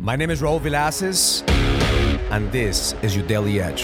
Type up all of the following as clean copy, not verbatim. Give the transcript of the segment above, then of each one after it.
My name is Raul Villacis, and this is your Daily Edge.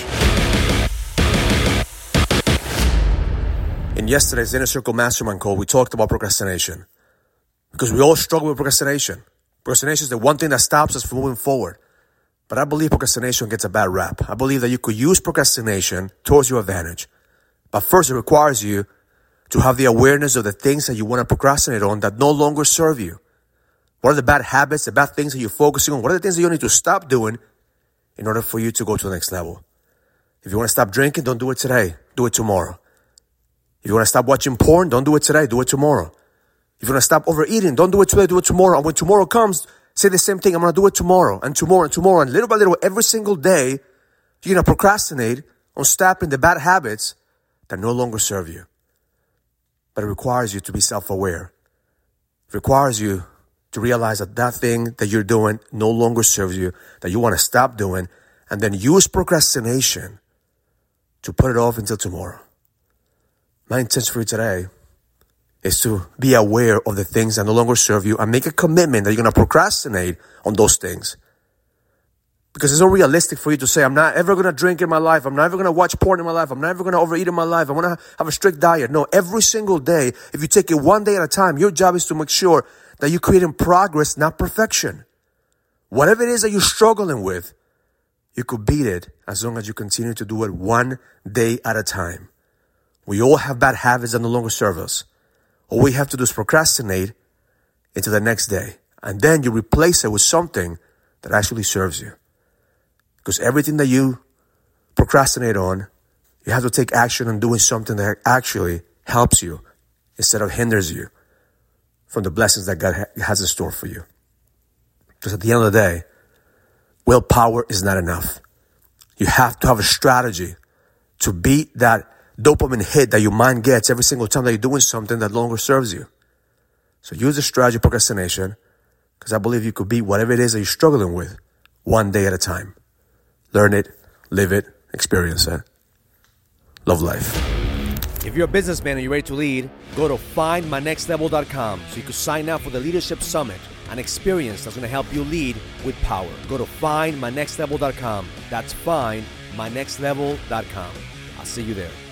In yesterday's Inner Circle Mastermind call, we talked about procrastination. Because we all struggle with procrastination. Procrastination is the one thing that stops us from moving forward. But I believe procrastination gets a bad rap. I believe that you could use procrastination towards your advantage. But first, it requires you to have the awareness of the things that you want to procrastinate on that no longer serve you. What are the bad habits, the bad things that you're focusing on? What are the things that you need to stop doing in order for you to go to the next level? If you want to stop drinking, don't do it today. Do it tomorrow. If you want to stop watching porn, don't do it today. Do it tomorrow. If you want to stop overeating, don't do it today. Do it tomorrow. And when tomorrow comes, say the same thing. I'm going to do it tomorrow and tomorrow and tomorrow. And little by little, every single day, you're going to procrastinate on stopping the bad habits that no longer serve you. But it requires you to be self-aware. It requires you to realize that that thing that you're doing no longer serves you, that you want to stop doing, and then use procrastination to put it off until tomorrow. My intention for you today is to be aware of the things that no longer serve you and make a commitment that you're going to procrastinate on those things. Because it's unrealistic for you to say, I'm not ever going to drink in my life. I'm never going to watch porn in my life. I'm never going to overeat in my life. I want to have a strict diet. No, every single day, if you take it one day at a time, your job is to make sure that you're creating progress, not perfection. Whatever it is that you're struggling with, you could beat it as long as you continue to do it one day at a time. We all have bad habits that no longer serve us. All we have to do is procrastinate into the next day. And then you replace it with something that actually serves you. Because everything that you procrastinate on, you have to take action on doing something that actually helps you instead of hinders you from the blessings that God has in store for you. Because at the end of the day, willpower is not enough. You have to have a strategy to beat that dopamine hit that your mind gets every single time that you're doing something that no longer serves you. So use the strategy of procrastination, because I believe you could beat whatever it is that you're struggling with one day at a time. Learn it, live it, experience it. Love life. If you're a businessman and you're ready to lead, go to findmynextlevel.com so you can sign up for the Leadership Summit, an experience that's going to help you lead with power. Go to findmynextlevel.com. That's findmynextlevel.com. I'll see you there.